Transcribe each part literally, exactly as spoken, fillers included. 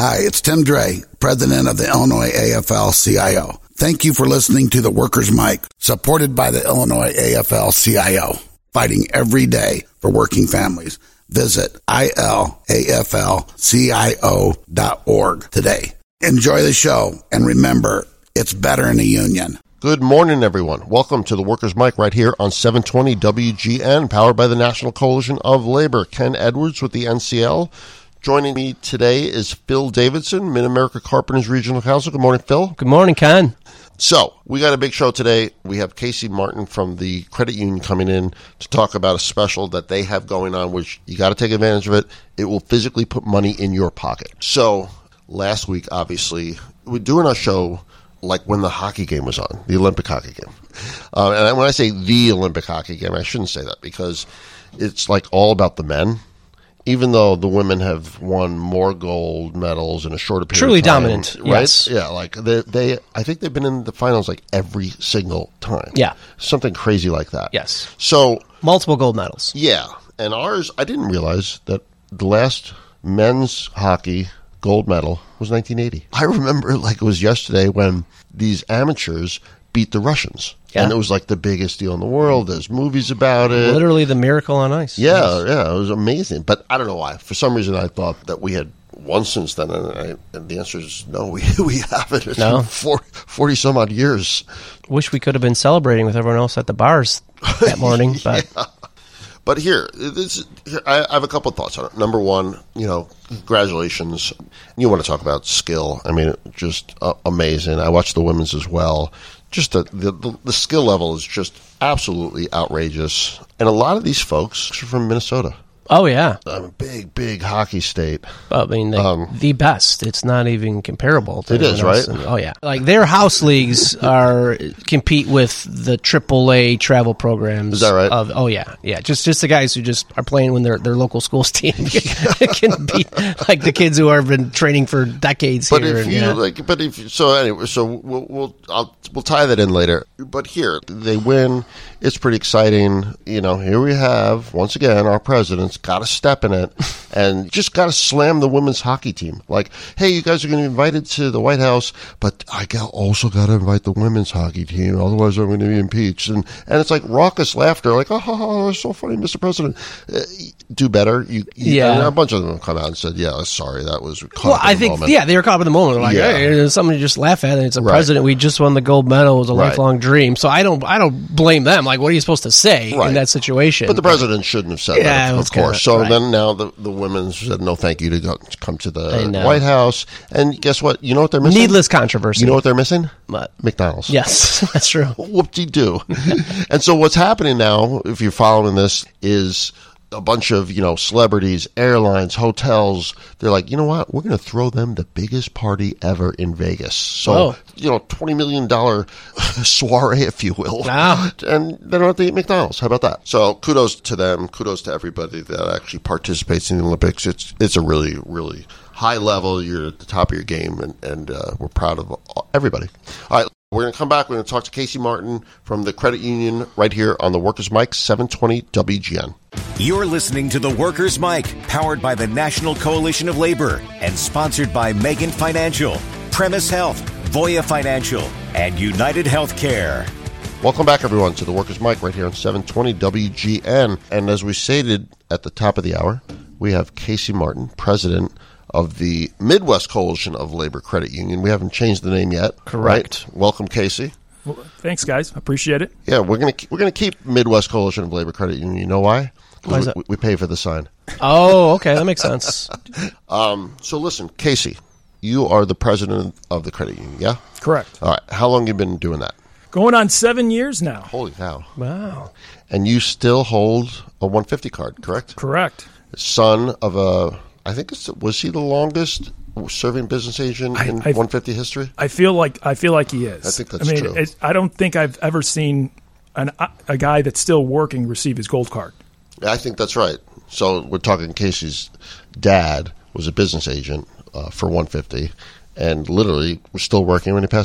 Hi, it's Tim Dre, president of the Illinois A F L C I O. Thank you for listening to the Workers' Mic, supported by the Illinois A F L C I O, fighting every day for working families. Visit I L A F L C I O dot org today. Enjoy the show, and remember, it's better in a union. Good morning, everyone. Welcome to the Workers' Mic right here on seven twenty W G N, powered by the National Coalition of Labor. Ken Edwards with the N C L. Joining me today is Phil Davidson, Mid-America Carpenters Regional Council. Good morning, Phil. Good morning, Ken. So, we got a big show today. We have Casey Martin from the credit union coming in to talk about a special that they have going on, which you got to take advantage of it. It will physically put money in your pocket. So, last week, obviously, we're doing our show like when the hockey game was on, the Olympic hockey game. Uh, and when I say the Olympic hockey game, I shouldn't say that because it's like all about the men. Even though the women have won more gold medals in a shorter period Truly of time. Truly dominant, right? yes. Yeah, like they, they, I think they've been in the finals like every single time. Yeah. Something crazy like that. Yes. So. Multiple gold medals. Yeah. And ours, I didn't realize that the last men's hockey gold medal was nineteen eighty. I remember like it was yesterday when these amateurs beat the Russians. Yeah. And it was like the biggest deal in the world. There's movies about it. Literally the miracle on ice. Yeah, yes. yeah, it was amazing. But I don't know why. For some reason, I thought that we had won since then. And, I, and the answer is no, we we haven't. It's no. been forty some odd years. Wish we could have been celebrating with everyone else at the bars that morning. But yeah. But here, this, here, I have a couple of thoughts on it. Number one, you know, congratulations. You want to talk about skill. I mean, just uh, amazing. I watched the women's as well. Just the, the the skill level is just absolutely outrageous. And a lot of these folks are from Minnesota. Oh, yeah. A big, big hockey state. I mean, the, um, the best. It's not even comparable to it is, right? And, oh, yeah. Like, their house leagues are compete with the triple A travel programs. Is that right? Of, oh, yeah. Yeah. Just just the guys who just are playing when their their local schools team can beat, like, the kids who have been training for decades but here. If and, you, yeah. like, but if so, anyway, so we'll we'll I'll, we'll tie that in later. But here, they win. It's pretty exciting. You know, here we have, once again, our president's got to step in it and just got to slam the women's hockey team. Like, hey, you guys are going to be invited to the White House, but I also got to invite the women's hockey team. Otherwise, I'm going to be impeached. And and it's like raucous laughter. Like, oh, oh, oh so funny, Mister President. Uh, do better. You, you, yeah. And a bunch of them come out and said, yeah, sorry, that was caught well, up in I the think, moment. yeah, they were caught up in the moment. They're like, yeah. hey, there's something to just laugh at. And it's a right. president. We just won the gold medal. It was a right. lifelong dream. So I don't I don't blame them. Like, what are you supposed to say right. in that situation? But the president shouldn't have said yeah, that, of course. Kinda, so right. then now the, the women said no thank you to go, come to the White House. And guess what? You know what they're missing? Needless controversy. You know what they're missing? What? McDonald's. Yes, that's true. Whoop-de-doo. And so what's happening now, if you're following this, is a bunch of, you know, celebrities, airlines, hotels. They're like, you know what? We're going to throw them the biggest party ever in Vegas. So, oh. you know, twenty million dollars soiree, if you will. Wow. And they don't have to eat McDonald's. How about that? So kudos to them. Kudos to everybody that actually participates in the Olympics. It's it's a really, really high level. You're at the top of your game, and, and uh, we're proud of everybody. All right. We're going to come back. We're going to talk to Casey Martin from the credit union right here on the Workers' Mic, seven twenty W G N. You're listening to the Workers' Mic, powered by the National Coalition of Labor and sponsored by Megan Financial, Premise Health, Voya Financial, and United Healthcare. Welcome back, everyone, to the Workers' Mic right here on seven twenty W G N. And as we stated at the top of the hour, we have Casey Martin, president of the Midwest Coalition of Labor Credit Union. We haven't changed the name yet. Correct. Right? Welcome, Casey. Well, thanks, guys. Appreciate it. Yeah, we're gonna we're gonna keep Midwest Coalition of Labor Credit Union. You know why? Why is we, that? we pay for the sign. Oh, okay, that makes sense. um, so listen, Casey, you are the president of the credit union. Yeah. Correct. All right. How long have you been doing that? Going on seven years now. Holy cow! Wow. And you still hold a one fifty card, correct? Correct. Son of a, I think it's was he the longest serving business agent I, in I, one fifty history? I feel like I feel like he is. I think that's I mean, true. It's, I don't think I've ever seen an, a guy that's still working receive his gold card. I think that's right. So we're talking Casey's dad was a business agent uh, for one fifty, and literally was still working when he passed away.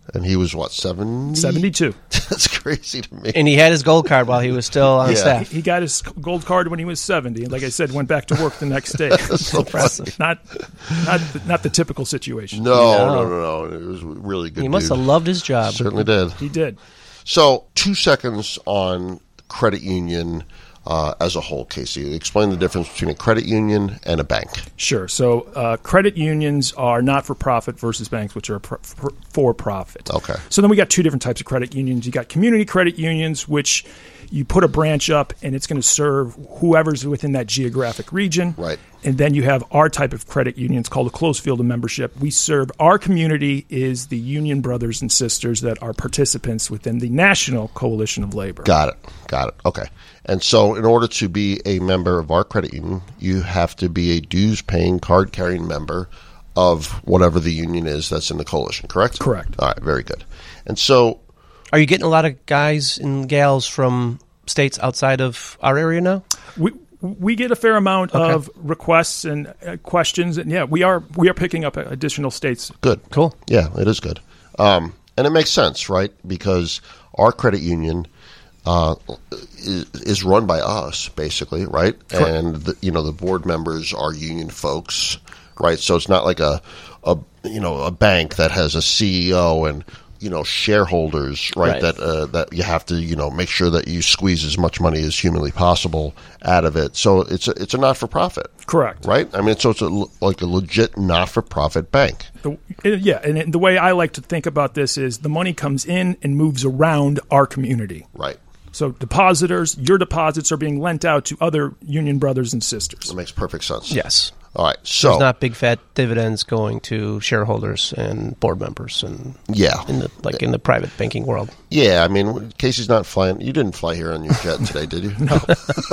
And he was, what, seventy? seventy-two. That's crazy to me. And he had his gold card while he was still on Yeah. staff. He got his gold card when he was seventy, and like I said, went back to work the next day. so impressive. Not, not, not the typical situation. No, No. no, no, no. It was really good. He must dude. have loved his job. Certainly did. He did. So, two seconds on credit union uh, as a whole, Casey. Explain the difference between a credit union and a bank. Sure. So uh, credit unions are not-for-profit versus banks, which are pro- for- for-profit. Okay. So then we got two different types of credit unions. You got community credit unions, which you put a branch up and it's going to serve whoever's within that geographic region. Right. And then you have our type of credit union. It's called a closed field of membership. We serve our community is the union brothers and sisters that are participants within the National Coalition of Labor. Got it. Got it. Okay. And so, in order to be a member of our credit union, you have to be a dues-paying, card-carrying member of whatever the union is that's in the coalition, correct? Correct. All right. Very good. And so, Are you getting a lot of guys and gals from states outside of our area now? We we get a fair amount Okay. of requests and uh, questions, and yeah, we are we are picking up additional states. good. Cool. Yeah, it is good. Um, and it makes sense, right? Because our credit union uh, is, is run by us, basically, right? And, the, you know, the board members are union folks, right? So it's not like a, a you know, a bank that has a C E O and, you know, shareholders, right? Right. That uh, that you have to, you know, make sure that you squeeze as much money as humanly possible out of it. So it's a, it's a not-for-profit. Correct. Right? I mean, so it's a, like a legit not-for-profit bank. The, yeah, and it- the way I like to think about this is the money comes in and moves around our community. Right. So depositors, your deposits are being lent out to other union brothers and sisters. That makes perfect sense. Yes. All right. So, There's not big fat dividends going to shareholders and board members and yeah. in the like in the private banking world. Yeah, I mean, Casey's not flying. You didn't fly here on your jet today, did you? No.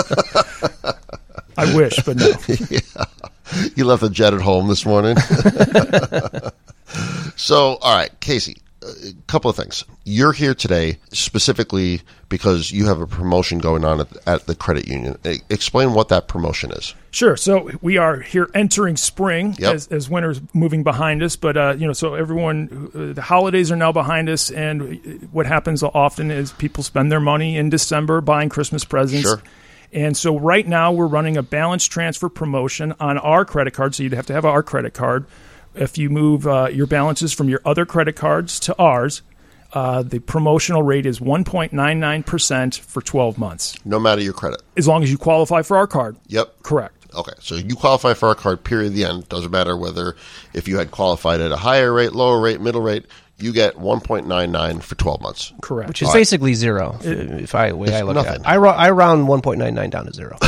I wish, but no. You left the jet at home this morning. So, all right, Casey, a couple of things. You're here today specifically because you have a promotion going on at, at the credit union. E- Explain what that promotion is. Sure. So we are here entering spring Yep. as, as winter's moving behind us. But, uh, you know, so everyone, uh, the holidays are now behind us. And what happens often is people spend their money in December buying Christmas presents. Sure. And so right now we're running a balance transfer promotion on our credit card. So you'd have to have our credit card. If you move uh, your balances from your other credit cards to ours, uh, the promotional rate is one point nine nine percent for twelve months, No matter your credit. as long as you qualify for our card. Yep. Correct. Okay, so you qualify for our card, period, the end. Doesn't matter whether if you had qualified at a higher rate, lower rate, middle rate, you get one point nine nine for twelve months. Correct. Which is basically zero, if, if I way I look at nothing. it. I, ro- I round one point nine nine down to zero.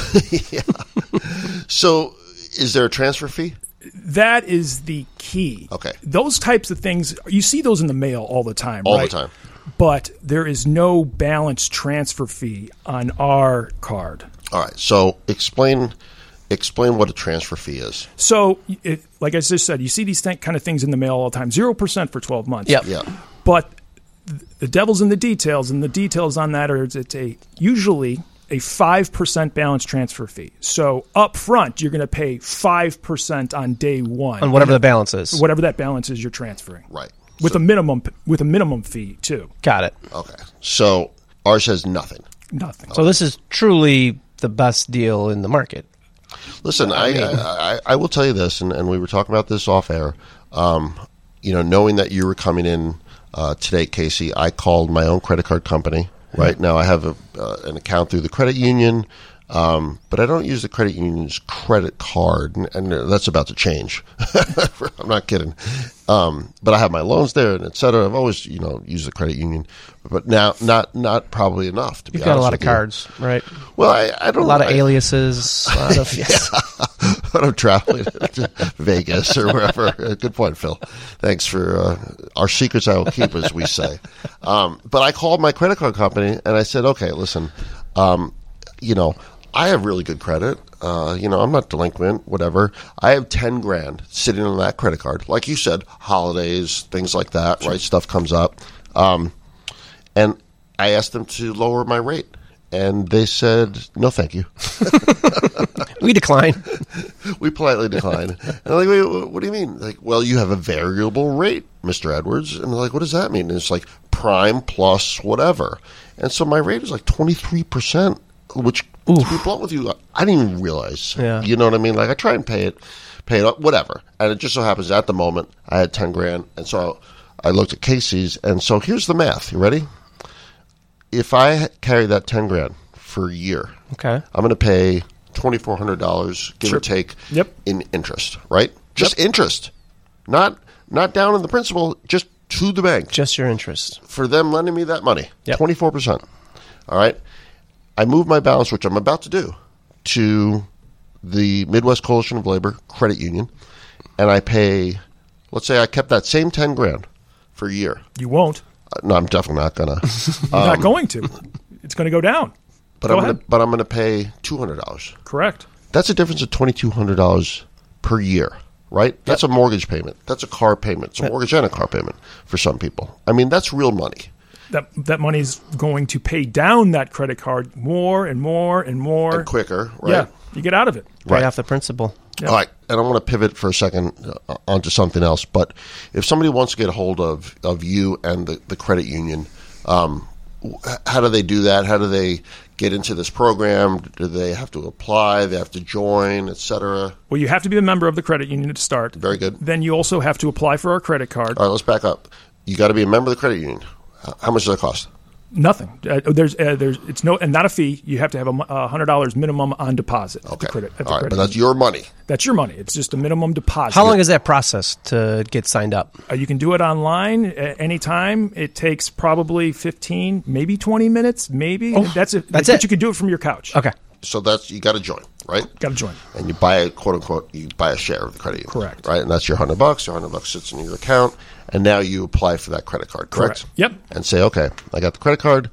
So is there a transfer fee? That is the key. Okay. Those types of things, you see those in the mail all the time, All right? the time. But there is no balance transfer fee on our card. All right, so explain explain what a transfer fee is. So, it, like I just said, you see these th- kind of things in the mail all the time. zero percent for twelve months. Yep. Yeah. But th- the devil's in the details, and the details on that are it's a usually a five percent balance transfer fee. So up front, you're going to pay five percent on day one. On whatever the balance is. whatever that balance is you're transferring. Right. With So- a minimum with a minimum fee too. Got it. Okay. So ours has nothing. Nothing. So this is truly the best deal in the market. Listen, I, I, I, I will tell you this, and, and we were talking about this off air. Um, you know, knowing that you were coming in uh, today, Casey, I called my own credit card company. Right now, I have a, uh, an account through the credit union, um, but I don't use the credit union's credit card, and, and that's about to change. I'm not kidding. Um, but I have my loans there, and et cetera. I've always, you know, used the credit union, but now not not probably enough. To be You've got a honest lot of with you. cards, right? Well, I, I don't A lot of I, aliases. A lot of, yes. when I'm traveling to Vegas or wherever. Uh, Good point, Phil. Thanks for uh, our secrets I will keep, as we say. Um, but I called my credit card company and I said, okay, listen, um, you know, I have really good credit. Uh, you know, I'm not delinquent, whatever. I have ten grand sitting on that credit card. Like you said, holidays, things like that, right? Stuff comes up. Um, and I asked them to lower my rate. And they said, no, thank you. We decline. We politely decline. And I'm like, wait, what do you mean? Like, well, you have a variable rate, Mister Edwards. And they're like, what does that mean? And it's like prime plus whatever. And so my rate is like twenty-three percent, which, Oof. to be blunt with you, I didn't even realize. Yeah. You know what I mean? Like, I try and pay it, pay it up, whatever. And it just so happens at the moment I had ten grand. And so I looked at Casey's. And so here's the math. You ready? If I carry that ten grand for a year, okay, I'm going to pay twenty-four hundred dollars, give Sure. or take, Yep. in interest, right? Just Yep. interest. Not not down in the principal, just to the bank. Just your interest. For them lending me that money, Yep. twenty-four percent. All right? I move my balance, which I'm about to do, to the Midwest Coalition of Labor Credit Union, and I pay, let's say I kept that same ten grand for a year. You won't. Uh, no, I'm definitely not going to. You're not going to. It's going to go down. But Go I'm ahead. gonna, but I'm going to pay two hundred dollars. Correct. That's a difference of twenty-two hundred dollars per year, right? That's a mortgage payment. That's a car payment. It's a mortgage and a car payment for some people. I mean, that's real money. That that money's going to pay down that credit card more and more and more. And quicker, right? Yeah, you get out of it. Right Right. off the principal. Yeah. All right, and I want to pivot for a second uh, onto something else. But if somebody wants to get a hold of, of you and the, the credit union, um, wh- how do they do that? How do they get into this program? Do they have to apply? They have to join, et cetera? Well, you have to be a member of the credit union to start. Very good. Then you also have to apply for our credit card. All right, let's back up. You got to be a member of the credit union. How- How much does that cost? Nothing. Uh, there's uh, there's it's no and not a fee. You have to have a mo- a hundred dollars minimum on deposit. At Okay. the credit, at the All right, credit but that's union. your money. That's your money. It's just a minimum deposit. How long is that process to get signed up? Uh, you can do it online at any time. It takes probably fifteen, maybe twenty minutes, maybe. Oh, that's it. that's but it. you can do it from your couch. Okay. So that's you got to join, right? Got to join. And you buy a quote unquote you buy a share of the credit union, Correct. Right, and that's your hundred bucks. Your hundred bucks sits in your account, and now you apply for that credit card, correct? Correct. Yep. And say, okay, I got the credit card,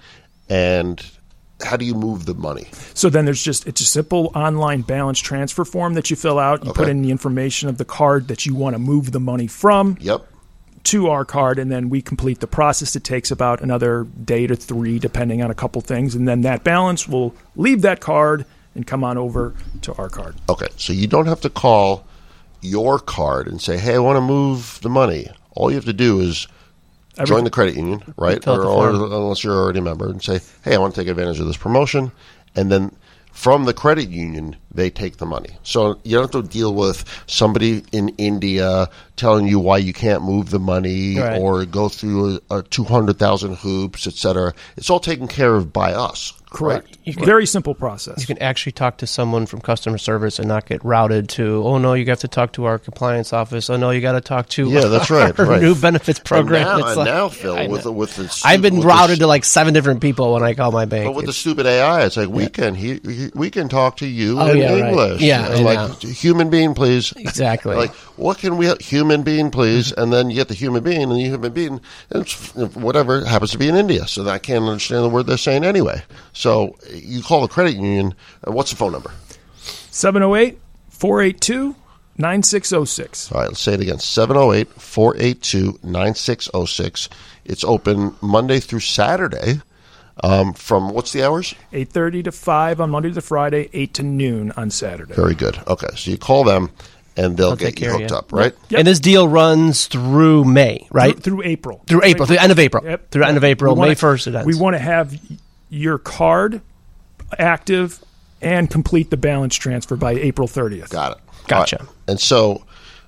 and how do you move the money? So then there's just it's a simple online balance transfer form that you fill out. You Okay. put in the information of the card that you want to move the money from Yep. to our card, and then we complete the process. It takes about another day to three, depending on a couple things, and then that balance will leave that card and come on over to our card. Okay, so you don't have to call your card and say, hey, I want to move the money. All you have to do is Every- join the credit union, right? Fill out Or, the or form. unless you're already a member, and say, hey, I want to take advantage of this promotion. And then from the credit union, they take the money. So you don't have to deal with somebody in India telling you why you can't move the money Right. or go through a, a two hundred thousand hoops, et cetera. It's all taken care of by us. Correct. You can- Very simple process. You can actually talk to someone from customer service and not get routed to, oh, no, you have to talk to our compliance office. Oh, no, you got to talk to Yeah, that's right, our right. new benefits program. And now, It's and like- now Phil, I with, know. with the I've been with routed the, to like seven different people when I call my bank. But with the It's- stupid A I, it's like we can he, he, we can talk to you Oh, in yeah, right. English. Yeah, And I like know. human being, please. Exactly. Like what can we human being, please? And then you get the human being, and the human being, and it's, whatever happens to be in India, so that I can't understand the word they're saying anyway. So you call the credit union. And what's the phone number? seven oh eight, four eight two, nine six oh six. All right, let's say it again. seven oh eight, four eight two, nine six oh six. It's open Monday through Saturday. Um, from what's the hours? eight thirty to five on Monday to Friday, eight to noon on Saturday. Very good. Okay, so you call them, and they'll, They'll get take you care of hooked you. up, right? Yep. And this deal runs through May, right? Through, through April. Through April, through the end of April. Yep. Through the end of April, We wanna- May first it ends. We want to have your card active and complete the balance transfer by April thirtieth. Got it. Gotcha. All right. And so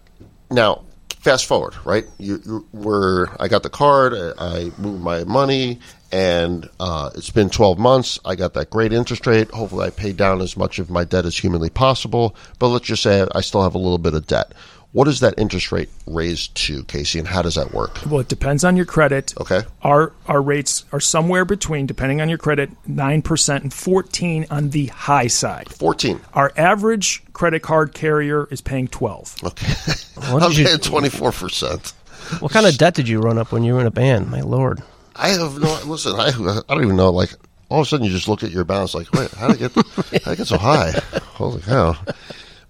now, fast forward, right? You, you were I got the card, I, I moved my money, and uh, it's been twelve months. I got that great interest rate. Hopefully, I paid down as much of my debt as humanly possible. But let's just say I still have a little bit of debt. What is that interest rate raised to, Casey, and how does that work? Well, it depends on your credit. Okay. Our our rates are somewhere between, depending on your credit, nine percent and fourteen on the high side. fourteen. Our average credit card carrier is paying twelve. Okay. What I'm did you- paying twenty-four percent. What kind of debt did you run up when you were in a band? My lord. I have no. Listen, I I don't even know. Like all of a sudden, you just look at your balance. Like, wait, how did it get? How did it get so high? Holy cow!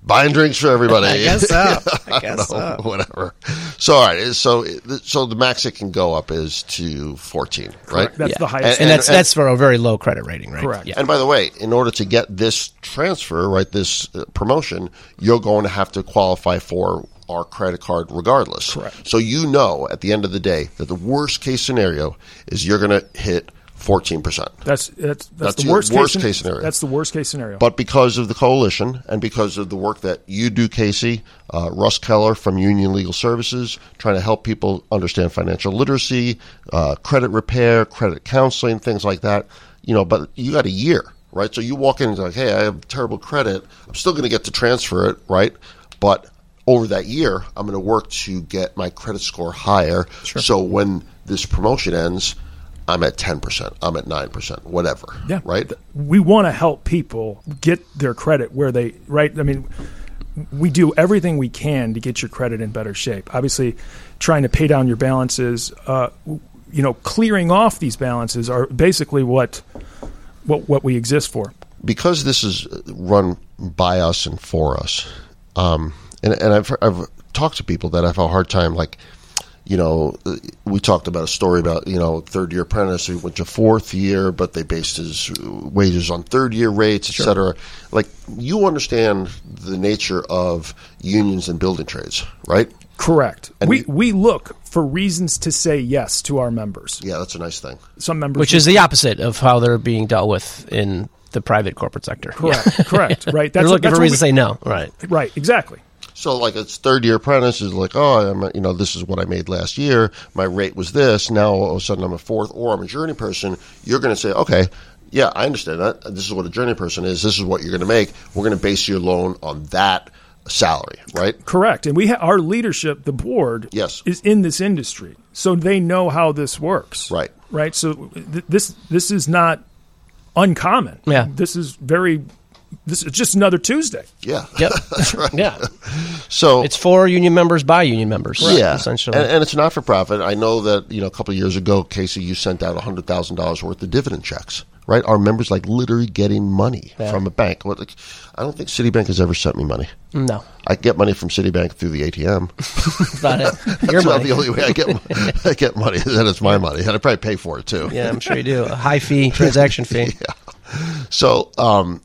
buying drinks for everybody. I guess so. I, I guess don't know, so. whatever. So, all right. So, so the max it can go up is to fourteen, right? Correct. That's Yeah. the highest. And, And- that's and- that's for a very low credit rating, right? Correct. Yeah. And by the way, in order to get this transfer, right, this uh, promotion, you're going to have to qualify for our credit card regardless. Correct. So you know at the end of the day that the worst case scenario is you're going to hit fourteen percent. That's that's that's, That's the your worst, worst case, case scenario. That's the worst case scenario. But because of the coalition and because of the work that you do, Casey, uh, Russ Keller from Union Legal Services, trying to help people understand financial literacy, uh, credit repair, credit counseling, things like that, you know, but you got a year, right? So you walk in and like, hey, I have terrible credit. I'm still going to get to transfer it, right? But over that year, I'm going to work to get my credit score higher. Sure. So when this promotion ends, I'm at ten percent, I'm at nine percent, whatever, yeah, right? We want to help people get their credit where they right. I mean, we do everything we can to get your credit in better shape. Obviously, trying to pay down your balances, uh, you know, clearing off these balances are basically what what what we exist for. Because this is run by us and for us, um, and, and I've I've talked to people that have a hard time, like, you know, we talked about a story about, you know, third year apprentice who went to fourth year, but they based his wages on third year rates, et cetera. Like, you understand the nature of unions and building trades, right? Correct. And we you- we look for reasons to say yes to our members. Yeah, that's a nice thing. Some members, Which is the opposite of how they're being dealt with in the private corporate sector. correct, correct, right? They're looking that's for what reasons to say no. Right. we- Right, exactly. So, like, it's third year apprentice is like, oh, I'm, a- you know, this is what I made last year. My rate was this. Now all of a sudden I'm a fourth, or I'm a journey person. You're going to say, okay, yeah, I understand that. This is what a journey person is. This is what you're going to make. We're going to base your loan on that salary, right? Correct. And we ha- our leadership, the board, Yes. is in this industry, so they know how this works. Right. Right. So th- this this is not uncommon. Yeah. This is very. This is just another Tuesday. Yeah. Yep. That's right. Yeah. So It's for union members by union members. yeah, Essentially. and, and it's not for profit. I know that, you know, a couple of years ago, Casey, you sent out one hundred thousand dollars worth of dividend checks, right? Our members, like, literally getting money Yeah. from a bank. What, like, I don't think Citibank has ever sent me money. no. I get money from Citibank through the A T M. That's about it. Your That's about money. the only way I get I get money. Then it's my money, and I probably pay for it too. Yeah, I'm sure you do. A high fee, transaction fee. So, um,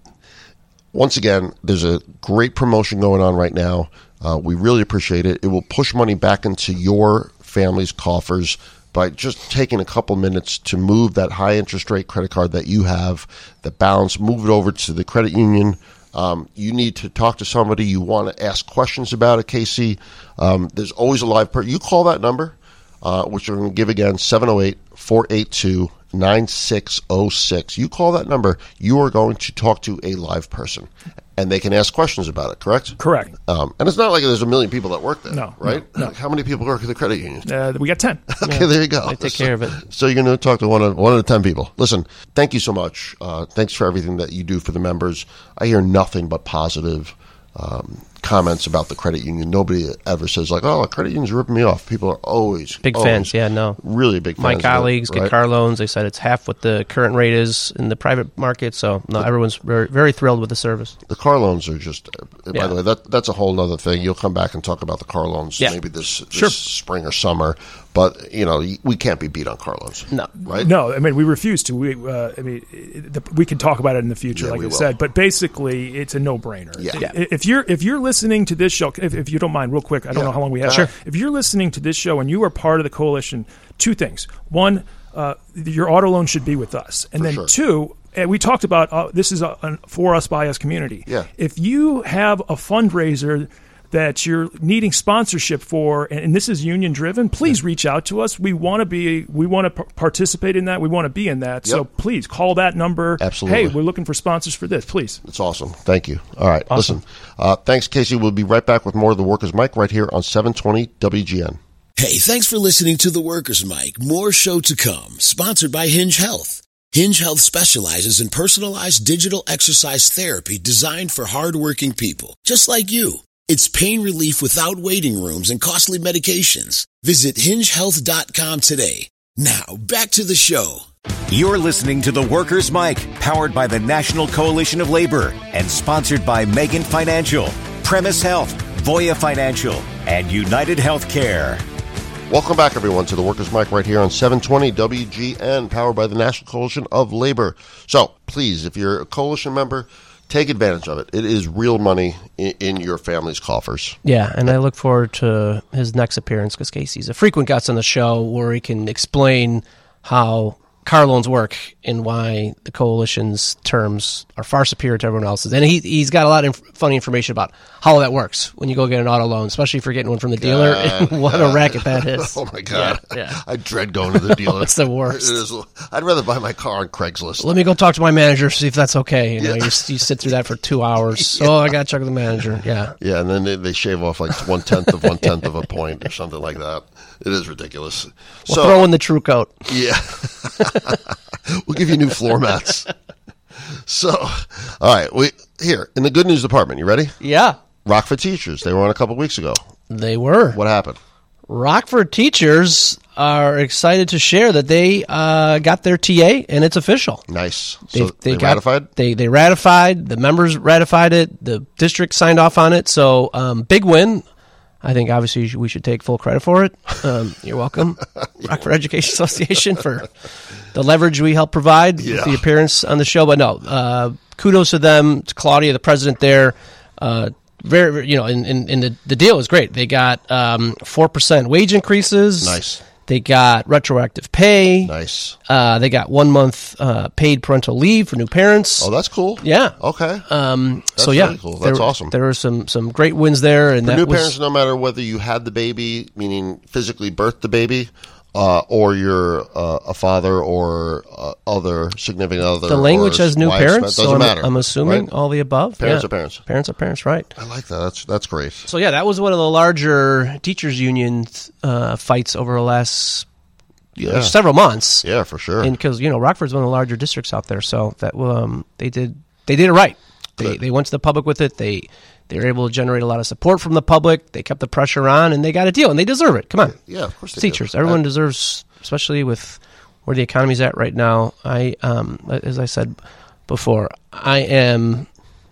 once again, there's a great promotion going on right now. Uh, we really appreciate it. It will push money back into your family's coffers by just taking a couple minutes to move that high interest rate credit card that you have, the balance, move it over to the credit union. Um, you need to talk to somebody. You want to ask questions about it, Casey. Um, there's always a live person. You call that number, uh, which we're going to give again, seven oh eight, four eight two, nine six oh six. You call that number, you are going to talk to a live person, and they can ask questions about it, correct? Correct. Um, and it's not like there's a million people that work there, No, right? no, no. Like, how many people work at the credit union? Uh, we got ten. Okay, there you go. They take care of it. So you're going to talk to one of one of the ten people. Listen, thank you so much. Uh, thanks for everything that you do for the members. I hear nothing but positive um, comments about the credit union. Nobody ever says like, "Oh, the credit union's ripping me off." People are always Big always fans. Yeah, no. really big. My fans of it, colleagues right? get car loans. They said it's half what the current rate is in the private market. So, no, everyone's very, very thrilled with the service. The car loans are just. Uh, by Yeah. the way, that that's a whole other thing. You'll come back and talk about the car loans Yeah. maybe this, this Sure. spring or summer. But you know, we can't be beat on car loans. No. Right? No, I mean we refuse to. We, uh, I mean, it, the, we can talk about it in the future, Yeah, like we I will. said. But basically, it's a no-brainer. Yeah. I- Yeah. If you're if you're listening to this show, if, if you don't mind, real quick, I don't Yeah. know how long we have. Sure. If you're listening to this show and you are part of the coalition, two things: one, uh, your auto loan should be with us, and For then sure. two. And we talked about uh, this is a, a for us by us community. Yeah. If you have a fundraiser that you're needing sponsorship for, and, and this is union driven, please reach out to us. We want to be, we want to p- participate in that. We want to be in that. So Yep. please call that number. Absolutely. Hey, we're looking for sponsors for this. Please. It's awesome. Thank you. All right. Awesome. Listen. Uh, thanks, Casey. We'll be right back with more of the Workers' Mic right here on seven twenty W G N. Hey, thanks for listening to The Workers' Mic. More show to come. Sponsored by Hinge Health. Hinge Health specializes in personalized digital exercise therapy designed for hardworking people, just like you. It's pain relief without waiting rooms and costly medications. Visit hinge health dot com today. Now, back to the show. You're listening to The Workers' Mic, powered by the National Coalition of Labor and sponsored by Megan Financial. Premise Health, Voya Financial, and United Healthcare. Welcome back, everyone, to the Workers' Mic right here on seven twenty W G N, powered by the National Coalition of Labor. So, please, if you're a coalition member, take advantage of it. It is real money in, in your family's coffers. Yeah, and I look forward to his next appearance because Casey's a frequent guest on the show where he can explain how car loans work and why the coalition's terms are far superior to everyone else's. And he, he's got a lot of inf- funny information about how that works when you go get an auto loan, especially if you're getting one from the dealer. God, what God. a racket that is. Oh, my God. Yeah, yeah. I dread going to the dealer. It's the worst. It is, I'd rather buy my car on Craigslist. Let me go talk to my manager, see if that's okay. You know, Yeah. you, you sit through that for two hours. yeah. Oh, I got to check with the manager. Yeah. Yeah, and then they, they shave off like one-tenth of one-tenth of a point or something like that. It is ridiculous. We'll so, throw in the true coat. Yeah. We'll give you new floor mats. So, all right. We here in the good news department. You ready? Yeah. Rockford teachers. They were on a couple weeks ago. They were. What happened? Rockford teachers are excited to share that they uh, got their T A and it's official. Nice. They, So they, they got, ratified? They they ratified. The members ratified it. The district signed off on it. So um, big win. I think obviously we should take full credit for it. Um, you're welcome, Rockford Education Association, for the leverage we helped provide Yeah. with the appearance on the show. But no, uh, kudos to them, to Claudia, the president there. Uh, very, very, you know, and, and, and the, the deal is great. They got um, four percent wage increases. Nice. They got retroactive pay. Nice. Uh, they got one month uh, paid parental leave for new parents. Oh, that's cool. Yeah. Okay. Um, That's so yeah, really cool. That's there, awesome. There were some some great wins there, and For that new was parents, no matter whether you had the baby, meaning physically birthed the baby, uh, or you're uh, a father or uh, other significant other. the language or has new wife, parents. Doesn't so I'm, matter. I'm assuming right? all the above. Parents yeah. are parents. Parents are parents, right? I like that. That's that's great. So yeah, that was one of the larger teachers union uh, fights over the last Yeah. several months. Yeah, for sure. And because you know Rockford's one of the larger districts out there, so that um, they did they did it right. They Good. they went to the public with it. They they were able to generate a lot of support from the public. They kept the pressure on, and they got a deal, and they deserve it. Come on, Yeah, of course they teachers. do. Everyone I- deserves, especially with where the economy's at right now. I um, as I said before, I am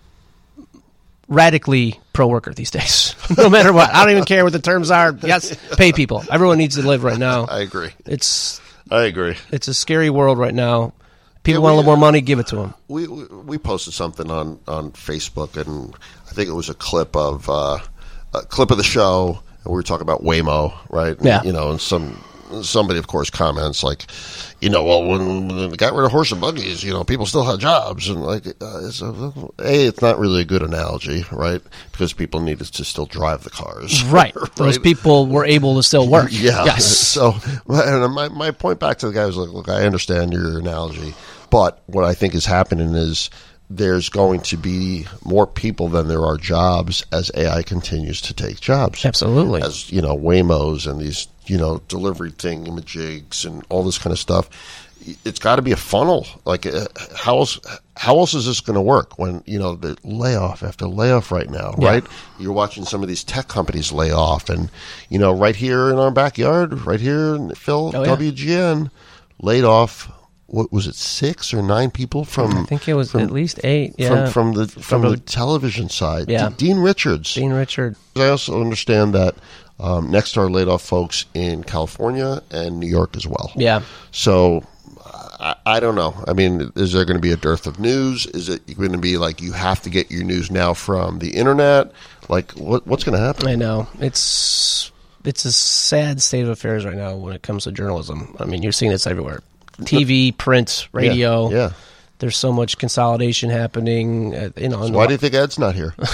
radically pro-worker these days. No matter what, I don't even care what the terms are. Yes, pay people. Everyone needs to live right now. I agree. It's I agree. it's a scary world right now. People Yeah, want a we- little more money, give it to them. We, we we posted something on, on Facebook, and I think it was a clip of uh, a clip of the show, and we were talking about Waymo, right? And, Yeah. You know, and some somebody, of course, comments like, you know, well, when they got rid of horse and buggies, you know, people still had jobs, and like, uh, it's a, a, it's not really a good analogy, right? Because people needed to still drive the cars, Right. Those people were able to still work. Yeah. Yes. So my, my my point back to the guy was like, look, I understand your analogy, but what I think is happening is there's going to be more people than there are jobs as A I continues to take jobs. Absolutely. As, you know, Waymos and these, you know, delivery thingamajigs and all this kind of stuff. It's got to be a funnel. Like, uh, how else? How else is this going to work when, you know, the layoff after layoff right now, Yeah. right? You're watching some of these tech companies lay off, and you know, right here in our backyard, right here in Phil Oh, yeah. W G N, laid off. What was it? Six or nine people from? I think it was from, at least eight. Yeah. from from the from, From the the- television side. Yeah. D- Dean Richards. Dean Richard. I also understand that um, Nexstar laid off folks in California and New York as well. Yeah. So I, I don't know. I mean, is there going to be a dearth of news? Is it going to be like you have to get your news now from the internet? Like, what what's going to happen? I know. It's it's a sad state of affairs right now when it comes to journalism. I mean, you're seeing this everywhere. T V, print, radio. Yeah. yeah. There's so much consolidation happening. Uh, you know, So why do you think Ed's not here?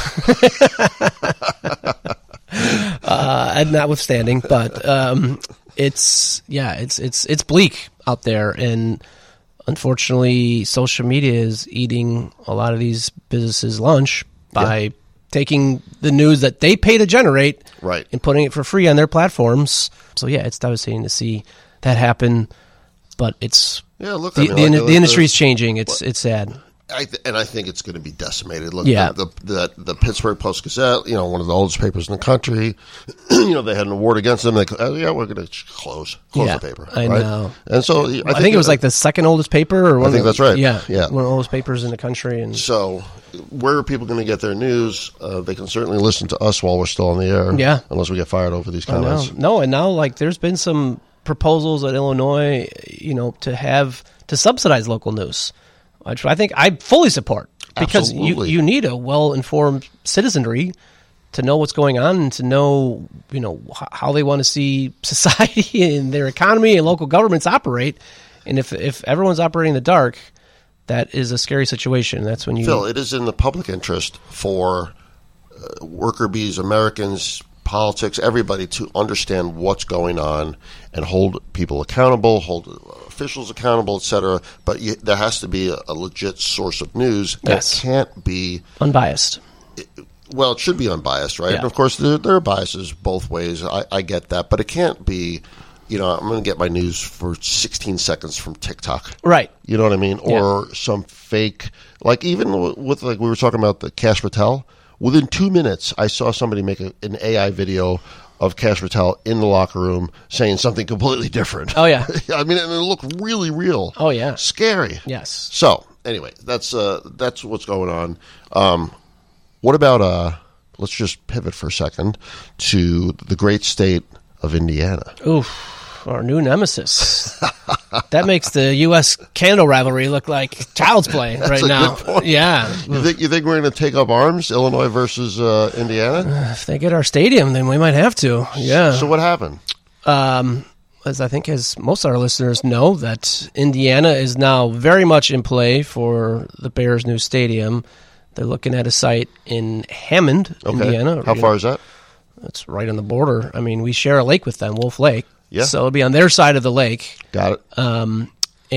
uh, and notwithstanding, but um, it's yeah, it's it's it's bleak out there, and unfortunately, social media is eating a lot of these businesses' lunch by Yeah. taking the news that they pay to generate, Right. and putting it for free on their platforms. So yeah, it's devastating to see that happen, but it's Yeah, look, the I mean, the, like, the, the- industry's changing. It's it's sad. I th- and I think it's going to be decimated. Look, Yeah. the, the the the Pittsburgh Post Gazette, you know, one of the oldest papers in the country. you know, they had an award against them. They, oh, yeah, we're going to close close Yeah, the paper. I right? know. And so I think, I think it was like the second oldest paper, or one I think of the, that's right. Yeah, Yeah. one of the oldest papers in the country. And So, where are people going to get their news? Uh, they can certainly listen to us while we're still on the air. Yeah. Unless we get fired over these I know. comments. No, and now like there's been some proposals at Illinois, you know, to have to subsidize local news, which I think I fully support because you Absolutely. you need a well informed citizenry to know what's going on and to know, you know, h- how they want to see society and their economy and local governments operate. And if if everyone's operating in the dark, that is a scary situation. That's when you Phil, it is in the public interest for uh, worker bees, Americans, politics, everybody to understand what's going on and hold people accountable, hold officials accountable, et cetera. But you, there has to be a, a legit source of news that Yes. can't be, unbiased. well, it should be unbiased, right? Yeah. And of course, there, there are biases both ways. I, I get that. But it can't be, you know, I'm going to get my news for sixteen seconds from TikTok. Right. You know what I mean? Or some fake, like even with, like we were talking about the Cash Patel, within two minutes, I saw somebody make a, an A I video of Cash Patel in the locker room saying something completely different. Oh, yeah. I mean, and it looked really real. Oh, yeah. Scary. Yes. So, anyway, that's uh, that's what's going on. Um, what about, uh, let's just pivot for a second to the great state of Indiana. Oof. Our new nemesis. That makes the U S Canada rivalry look like child's play right a now. good point. Yeah. You think you think we're going to take up arms, Illinois versus uh, Indiana? If they get our stadium, then we might have to. Yeah. So what happened? Um, as I think, as most of our listeners know, that Indiana is now very much in play for the Bears' new stadium. They're looking at a site in Hammond, Okay. Indiana. How You far know, is that? It's right on the border. I mean, we share a lake with them, Wolf Lake. Yeah. So it'll be on their side of the lake. Got it. Um,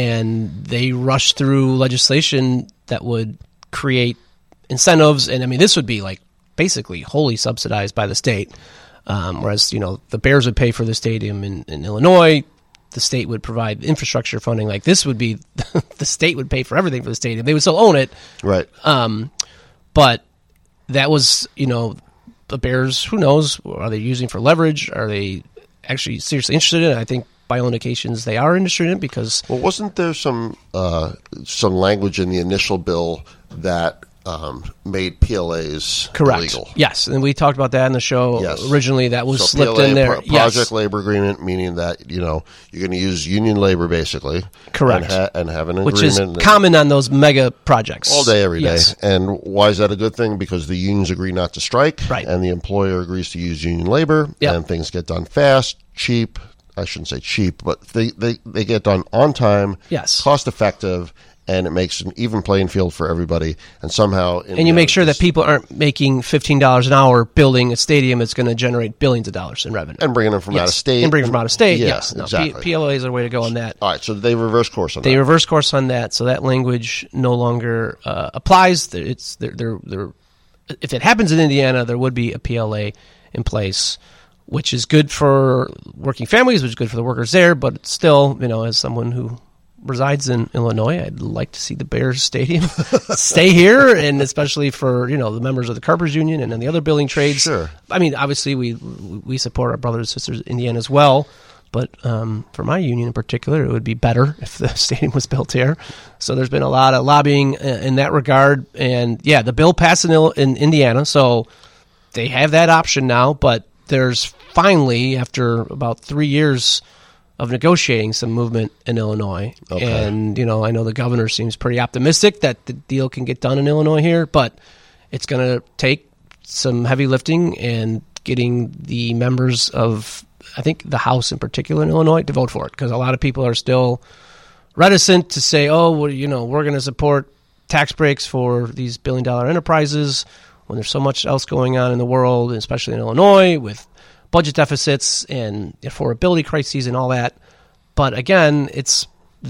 and they rushed through legislation that would create incentives. And I mean, this would be like basically wholly subsidized by the state. Um, whereas, you know, the Bears would pay for the stadium in, in Illinois. The state would provide infrastructure funding. Like this would be, the state would pay for everything for the stadium. They would still own it. Right. Um, but that was, you know, the Bears, who knows, are they using for leverage? Are they actually seriously interested in it? I think by all indications they are interested in it because Well, wasn't there some uh, some language in the initial bill that um, made P L As correct. illegal? Yes, and we talked about that in the show. Yes. Originally, that was So slipped P L A, in there. pro- project Yes, labor agreement, meaning that you know you're going to use union labor basically, Correct. and, ha- and have an which is agreement that- common on those mega projects all day, every day. Yes. And why is that a good thing? Because the unions agree not to strike, Right. and the employer agrees to use union labor, Yep. and things get done fast, cheap. I shouldn't say cheap, but they, they, they get done on time, Yes. cost effective, and it makes an even playing field for everybody. And somehow, And you make sure that people aren't making fifteen dollars an hour building a stadium that's going to generate billions of dollars in revenue. and bringing them from Yes. out of state, And bringing them from out of state, Yeah, yes. No, P- exactly. P L As are the way to go on that. All right, so they reverse course on They that. reverse course on that, so that language no longer uh, applies. It's they're, they're, they're, if it happens in Indiana, there would be a P L A in place, which is good for working families, which is good for the workers there. But still, you know, as someone who resides in Illinois, I'd like to see the Bears Stadium stay here, and especially for you know the members of the Carpenters Union and then the other building trades. Sure. I mean, obviously we we support our brothers and sisters in Indiana as well. But um, for my union in particular, it would be better if the stadium was built here. So there's been a lot of lobbying in that regard. And, yeah, the bill passed in, in Indiana, so they have that option now. But there's finally, after about three years of negotiating, some movement in Illinois. Okay. And, you know, I know the governor seems pretty optimistic that the deal can get done in Illinois here. But it's going to take some heavy lifting and getting the members of I think the House in particular in Illinois to vote for it because a lot of people are still reticent to say, oh, well, you know, we're going to support tax breaks for these billion dollar enterprises when there's so much else going on in the world, especially in Illinois with budget deficits and affordability crises and all that. But again, it's,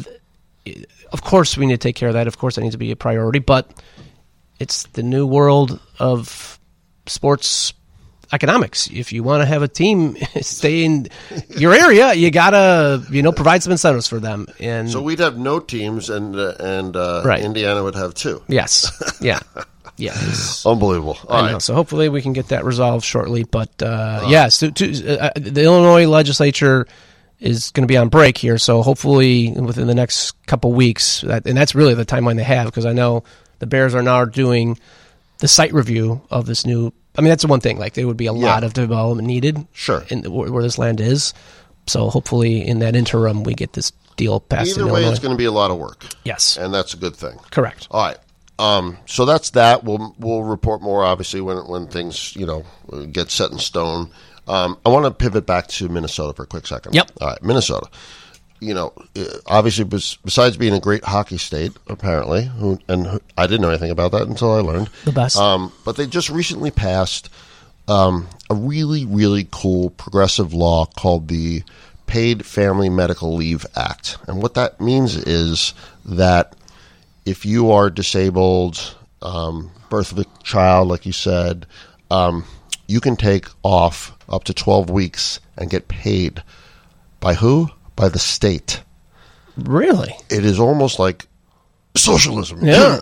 of course we need to take care of that. Of course that needs to be a priority, but it's the new world of sports economics. If you want to have a team stay in your area, you gotta, you know, provide some incentives for them. And so we'd have no teams, and uh, and uh, right. Indiana would have two. Yes. Yeah. Yeah. Unbelievable. All I right. know. So hopefully we can get that resolved shortly. But uh, uh, yes, to, to, uh, the Illinois legislature is going to be on break here. So hopefully within the next couple weeks, that, and that's really the timeline they have, because I know the Bears are now doing the site review of this new. I mean, that's the one thing. Like, there would be a yeah. lot of development needed. Sure. In, where, where this land is. So hopefully in that interim we get this deal passed. Either in way, Illinois. It's going to be a lot of work. Yes. And that's a good thing. Correct. All right. Um, so that's that. We'll we'll report more, obviously, when when things, you know, get set in stone. Um, I want to pivot back to Minnesota for a quick second. Yep. All right, Minnesota. You know, obviously, besides being a great hockey state, apparently, who, and who, I didn't know anything about that until I learned. The best. Um, but they just recently passed um, a really, really cool progressive law called the Paid Family Medical Leave Act. And what that means is that if you are disabled, um, birth of a child, like you said, um, you can take off up to twelve weeks and get paid. By who? By the state. Really? It is almost like socialism. Yeah.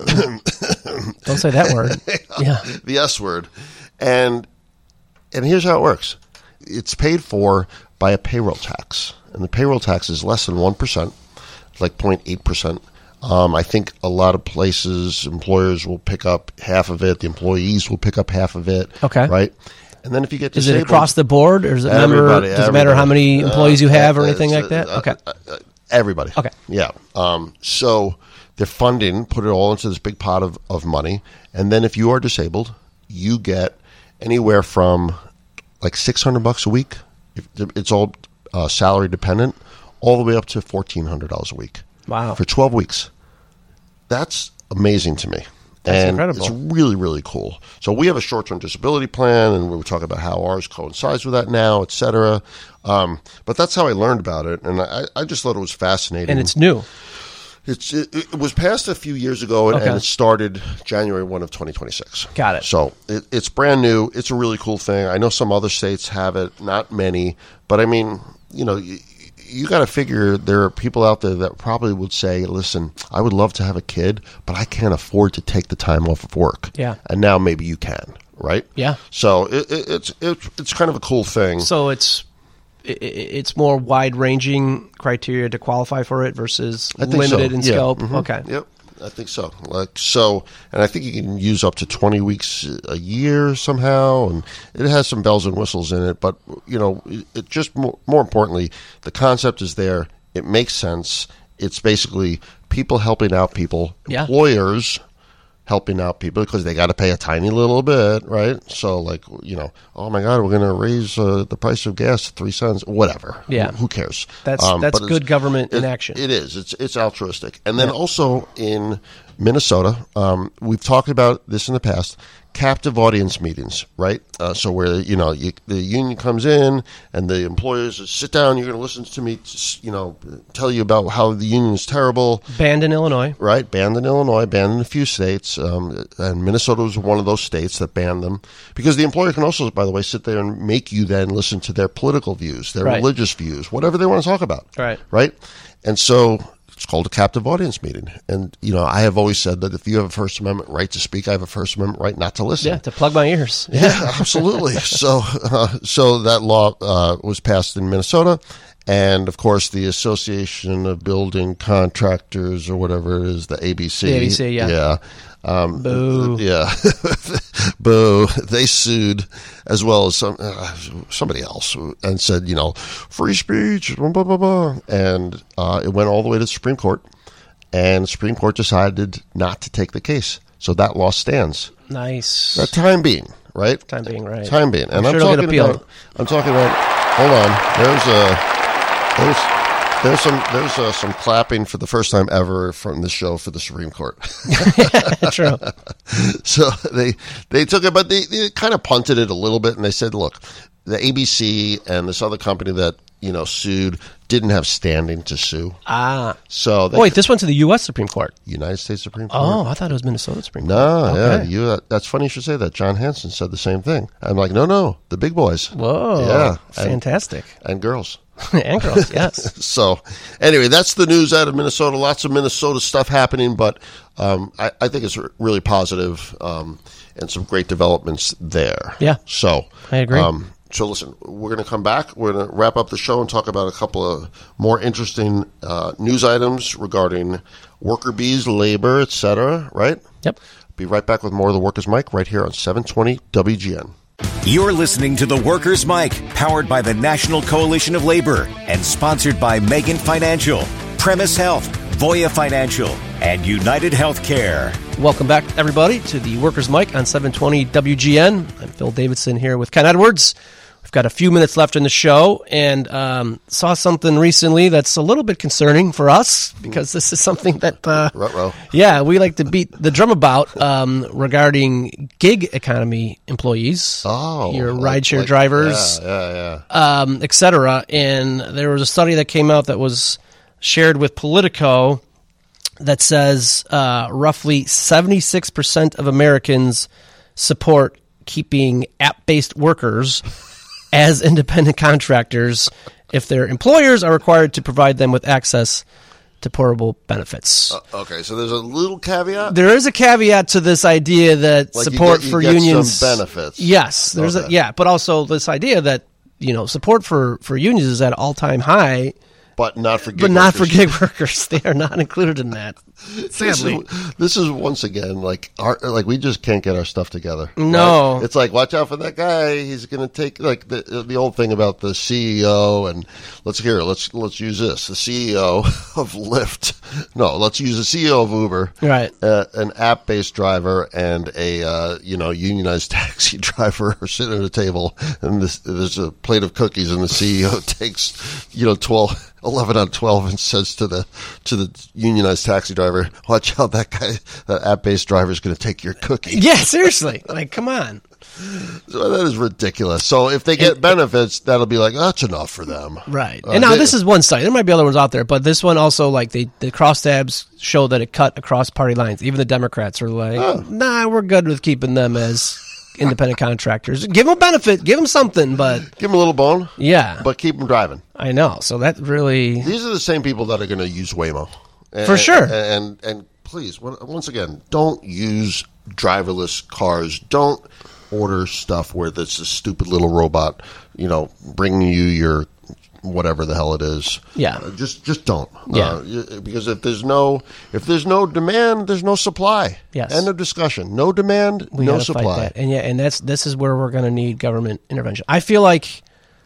Don't say that word. Yeah. The S word. And and here's how it works. It's paid for by a payroll tax. And the payroll tax is less than one percent, like zero point eight percent. Um, I think a lot of places, employers will pick up half of it. The employees will pick up half of it. Okay. Right? And then if you get Is disabled, it across the board, or does it, everybody, member, does it matter how many employees you have or uh, anything uh, like that? uh, Okay. uh, uh, everybody. Okay. Yeah. Um, so they're funding, put it all into this big pot of, of money. And then if you are disabled, you get anywhere from like six hundred bucks a week. It's all uh, salary dependent, all the way up to fourteen hundred dollars a week. Wow. For twelve weeks. That's amazing to me. That's and incredible. It's really, really cool. So we have a short-term disability plan, and we talk about how ours coincides with that now, et cetera. Um, but that's how I learned about it, and I, I just thought it was fascinating. And it's new. It's it, it was passed a few years ago, and, Okay. and it started January first of twenty twenty-six. Got it. So it, it's brand new. It's a really cool thing. I know some other states have it, not many, but I mean, you know, you, you got to figure there are people out there that probably would say, listen, I would love to have a kid, but I can't afford to take the time off of work. Yeah. And now maybe you can, right? Yeah. So it, it, it's it's it's kind of a cool thing. So it's it, it's more wide-ranging criteria to qualify for it versus I think limited so. in Yeah. scope. Mhm. Okay. Yep. I think so. Like so, and I think you can use up to twenty weeks a year somehow, and it has some bells and whistles in it. But you know, it, it just more, more importantly, the concept is there. It makes sense. It's basically people helping out people, Yeah. employers helping out people because they got to pay a tiny little bit, right? So, like, you know, oh my God, we're going to raise uh, the price of gas to three cents, whatever. Yeah. Who, who cares? That's Um, that's but good it's- government in it- action. It is. It's it's altruistic. And then also in Minnesota, um, we've talked about this in the past. Captive audience meetings, right? Uh, so where you know you, the union comes in and the employers sit down. You're going to listen to me, you know, tell you about how the union is terrible. Banned in Illinois. Right, banned in Illinois, banned in a few states, um, and Minnesota was one of those states that banned them because the employer can also, by the way, sit there and make you then listen to their political views, their Right. religious views, whatever they want to talk about. Right. Right, and so it's called a captive audience meeting. And you know, I have always said that if you have a First Amendment right to speak, I have a First Amendment right not to listen. Yeah, to plug my ears. Yeah, absolutely. So, uh, so that law uh, was passed in Minnesota, and of course, the Association of Building Contractors or whatever it is, the A B C. The A B C, yeah. yeah, um, Boo. yeah, boo. They sued as well as some uh, somebody else and said, you know, free speech, blah blah blah, blah. And uh, it went all the way to the Supreme Court, and the Supreme Court decided not to take the case. So that law stands. Nice. That time being, right? Time being, right. Time being, and I'm I'm, sure it'll get talking appealed. about. I'm talking about. Hold on. There's a. There's. There's some. There's uh, some clapping for the first time ever from this show for the Supreme Court. True. So they they took it, but they, they kind of punted it a little bit, and they said, look, the A B C and this other company that you know, sued, didn't have standing to sue. Ah. So they, oh, wait, this went to the U S Supreme Court. United States Supreme Court. Oh, I thought it was Minnesota Supreme Court. No, Okay. yeah, you. That's funny you should say that. John Hanson said the same thing. I'm like, no, no, the big boys. Whoa. Yeah. Fantastic. And, and girls. And girls, yes. So, anyway, that's the news out of Minnesota. Lots of Minnesota stuff happening, but um, I, I think it's really positive, um, and some great developments there. Yeah. So, I agree. Um, so, listen, we're going to come back. We're going to wrap up the show and talk about a couple of more interesting uh, news items regarding worker bees, labor, et cetera, right? Yep. Be right back with more of the Workers' Mic right here on seven twenty W G N. You're listening to The Workers' Mic, powered by the National Coalition of Labor and sponsored by Megan Financial, Premise Health, Voya Financial, and United Healthcare. Welcome back, everybody, to the Workers' Mic on seven twenty W G N. I'm Phil Davidson here with Ken Edwards. We've got a few minutes left in the show, and um, saw something recently that's a little bit concerning for us, because this is something that, uh, Ruh-roh. yeah, we like to beat the drum about um, regarding gig economy employees, Oh, your like- rideshare like- drivers, Yeah, yeah, yeah. um, et cetera. And there was a study that came out that was shared with Politico that says uh, roughly seventy-six percent of Americans support keeping app-based workers as independent contractors if their employers are required to provide them with access to portable benefits. Uh, okay, so there's a little caveat. There is a caveat to this idea that Like you support get- you for get unions some benefits. Yes, there's a, Okay. yeah, but also this idea that, you know, support for, for unions is at all-time high, But not for gig but not for workers. gig workers. They are not included in that. This Sadly. is, this is once again like our like we just can't get our stuff together. No. right? It's like watch out for that guy. He's going to take like the the old thing about the C E O and let's hear it. Let's let's use this. The C E O of Lyft. No, let's use the C E O of Uber. Right. Uh, an app-based driver and a uh, you know unionized taxi driver are sitting at a table and this, there's a plate of cookies and the C E O takes you know twelve. eleven out of twelve and says to the to the unionized taxi driver, watch out, that guy, that app-based driver is going to take your cookie. Yeah, seriously. Like, come on. So that is ridiculous. So if they get benefits, that'll be like, that's enough for them. Right. Uh, And now they- this is one site. There might be other ones out there, but this one also, like, they, the crosstabs show that it cut across party lines. Even the Democrats are like, Oh. nah, we're good with keeping them as independent contractors. Give them a benefit. Give them something, but Give them a little bone, yeah, but keep them driving. I know. So that really, These are the same people that are going to use Waymo. And, For sure. And, and, and please, once again, don't use driverless cars. Don't order stuff where there's a stupid little robot, you know, bringing you your whatever the hell it is. Yeah. Uh, just just don't. Yeah. Uh, you- because if there's no if there's no demand, there's no supply. Yes. End of discussion. No demand, we no gotta supply. fight that. And yeah, and that's this is where we're going to need government intervention. I feel like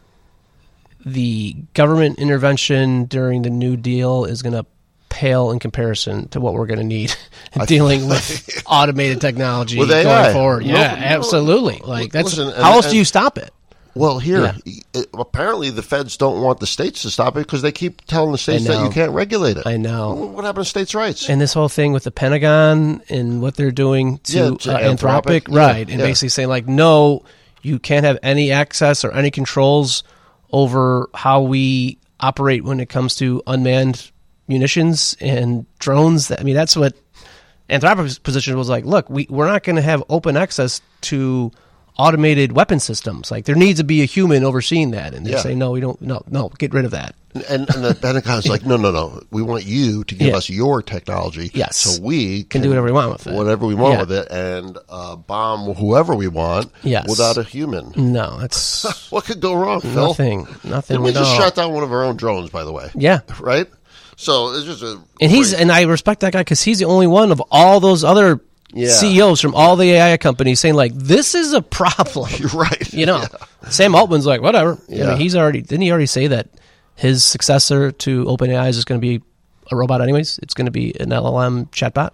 the government intervention during the New Deal is going to pale in comparison to what we're going to need in dealing with automated technology With going A I. forward. No, Yeah, no, absolutely. Like that's listen, and- how else and- do you stop it? Well, here, Yeah. it- apparently the feds don't want the states to stop it because they keep telling the states I that know. you can't regulate it. I know. What happened to states' rights? And this whole thing with the Pentagon and what they're doing to, Yeah, to uh, Anthropic. Anthropic, Yeah, right? And yeah. basically saying like, no, you can't have any access or any controls over how we operate when it comes to unmanned munitions and drones. I mean, that's what Anthropic's position was like. Look, we we're not going to have open access to automated weapon systems. Like there needs to be a human overseeing that. And they Yeah. say, no, we don't. No, no, get rid of that. And, and the Pentagon's like, no, no, no. We want you to give Yeah. us your technology, Yes. so we Can do whatever we want with it. whatever we want Yeah. with it, and uh, bomb whoever we want, Yes. without a human. No, it's What could go wrong, Phil? nothing. Nothing Didn't we at just all. shut down one of our own drones, by the way? Yeah. Right. So it's just a And he's crazy- and I respect that guy because he's the only one of all those other Yeah. C E Os from all the A I companies saying like this is a problem. You're right. You know, Yeah. Sam Altman's like whatever. I Yeah. mean, he's already didn't he already say that his successor to OpenAI is going to be a robot anyways? It's going to be an L L M chatbot.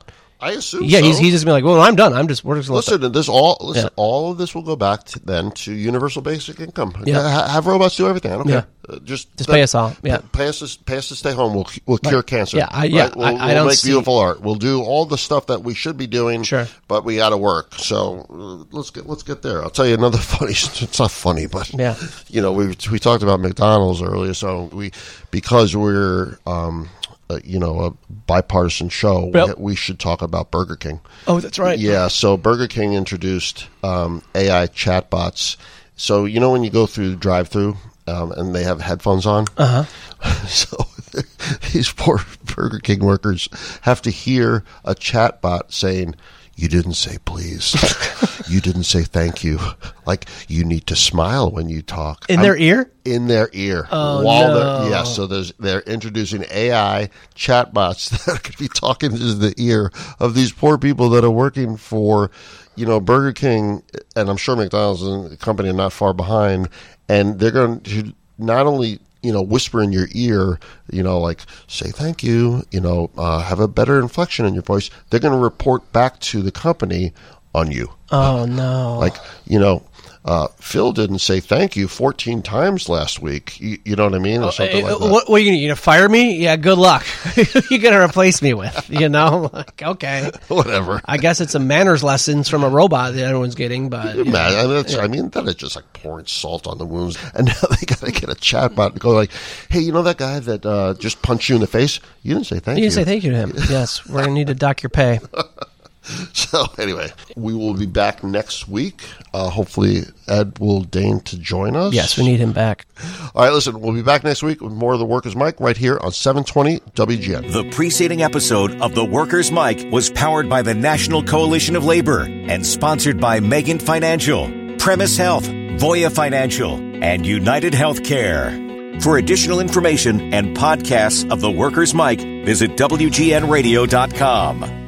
I assume. Yeah, so. he's he's just been like, well, I'm done. I'm just we're just gonna Listen, let this all listen. Yeah. All of this will go back to, then to universal basic income. Yeah. Ha- have robots do everything. I don't Yeah. care. Uh, just Just pay us all. Yeah. Pay us. To, pay us to stay home. We'll we'll cure cancer. Yeah, I- yeah, Right? We'll, I- I we'll don't make see- beautiful art. We'll do all the stuff that we should be doing. Sure. But we got to work. So uh, let's get let's get there. I'll tell you another funny. It's not funny, but Yeah. you know, we we talked about McDonald's earlier. So we because we're um, uh, you know a bipartisan show, Yep. we, we should talk about Burger King. Oh, that's right. Yeah, so Burger King introduced um, A I chatbots. So you know when you go through the drive-through um, and they have headphones on? Uh-huh. So these poor Burger King workers have to hear a chatbot saying, "You didn't say please. You didn't say thank you. Like, you need to smile when you talk." In I'm- their ear? In their ear. Oh, While no. they're, yeah, so there's, they're introducing A I chatbots that could be talking to the ear of these poor people that are working for, you know, Burger King, and I'm sure McDonald's is a company not far behind, and they're going to not only, you know, whisper in your ear, you know, like, say thank you, you know, uh, have a better inflection in your voice. They're going to report back to the company on you. Oh no. Like, you know, uh, Phil didn't say thank you fourteen times last week. You, you know what I mean? Or something Hey, like that. what, what are you gonna, you gonna fire me? Yeah, good luck. You're gonna replace me with, you know? Like, okay. Whatever. I guess it's a manners lessons from a robot that everyone's getting, but you know. Man, I mean, that's, I mean, that is just like pouring salt on the wounds. And now they got to get a chatbot to go like, "Hey, you know that guy that uh, just punched you in the face? You didn't say thank you you." didn't say thank you to him. Yes, we're gonna need to dock your pay. So anyway, we will be back next week. Uh, hopefully, Ed will deign to join us. Yes, we need him back. All right, listen, we'll be back next week with more of the Workers' Mic right here on seven twenty W G N. The preceding episode of The Workers' Mic was powered by the National Coalition of Labor and sponsored by Megan Financial, Premise Health, Voya Financial, and United Healthcare. For additional information and podcasts of The Workers' Mic, visit W G N radio dot com.